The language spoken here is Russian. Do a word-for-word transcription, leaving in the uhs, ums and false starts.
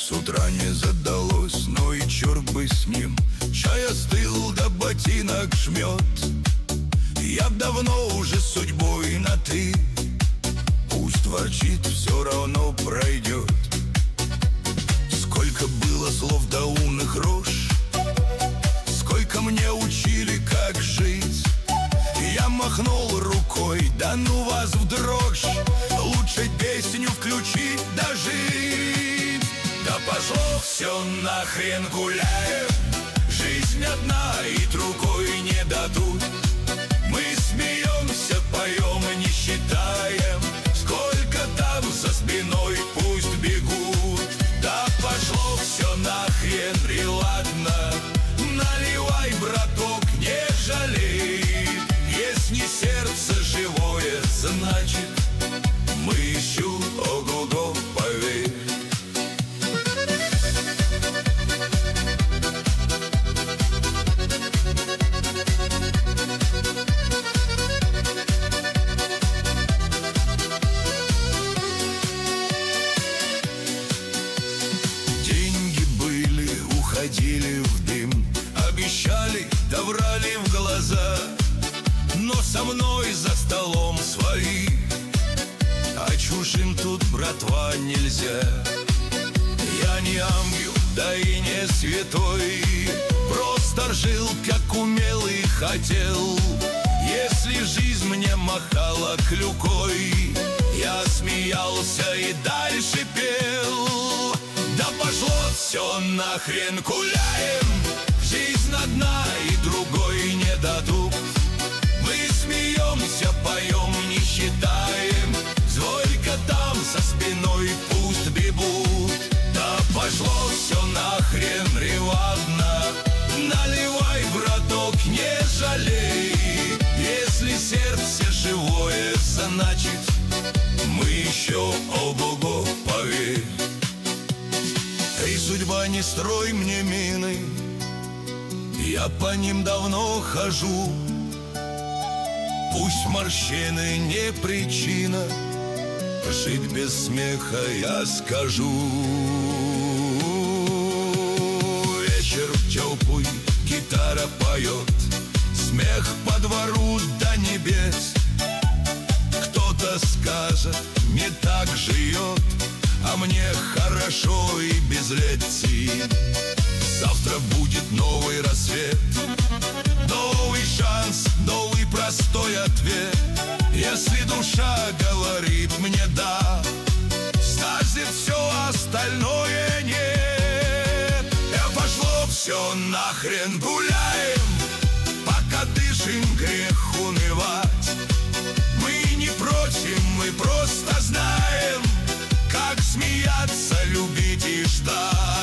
С утра не задалось, но и черт бы с ним. Чай остыл, да ботинок жмет. Я давно уже с судьбой на «ты». Пусть ворчит, все равно пройдет. Сколько было слов да умных рож, сколько мне учили, как жить. Я махнул рукой, да ну вас в дрожь. Лучше песню включить да жить. Да пошло все нахрен, гуляем. Жизнь одна и другой не дадут. Мы смеемся, поем и не считаем, сколько там за спиной пусть бегут. Да пошло все нахрен, и ладно. Наливай, браток, не жалей. Если сердце живое, значит мы еще ого-го, поверь. Деньги были, уходили в дым. Обещали, да врали в глаза. Но со мной за столом свои, а чужим тут, братва, нельзя. Я не ангел, да и не святой, просто жил, как умел и хотел. Если жизнь мне махала клюкой, я смеялся и дальше пел. Да пошло все нахрен, гуляем. Жизнь одна и другой не дадут. Мы смеемся, поем, не считаем, сколько там за спиной пусть бегут. Да пошло все нахрен, ревадно. Наливай, браток, не жалей. Если сердце живое, значит мы еще ого-го, поверь. Эй, судьба, не строй мне мины, я по ним давно хожу. Пусть морщины не причина, жить без смеха я скажу. Вечер теплый, гитара поет, смех по двору до небес. Кто-то скажет, не так живет, а мне хорошо и без лети. Завтра будет новый рассвет, новый шанс, новый простой ответ. Если душа говорит мне «да», значит все остальное нет. И пошло все нахрен, гуляем, пока дышим, грех унывать. Мы не против, мы просто знаем, как смеяться, любить и ждать.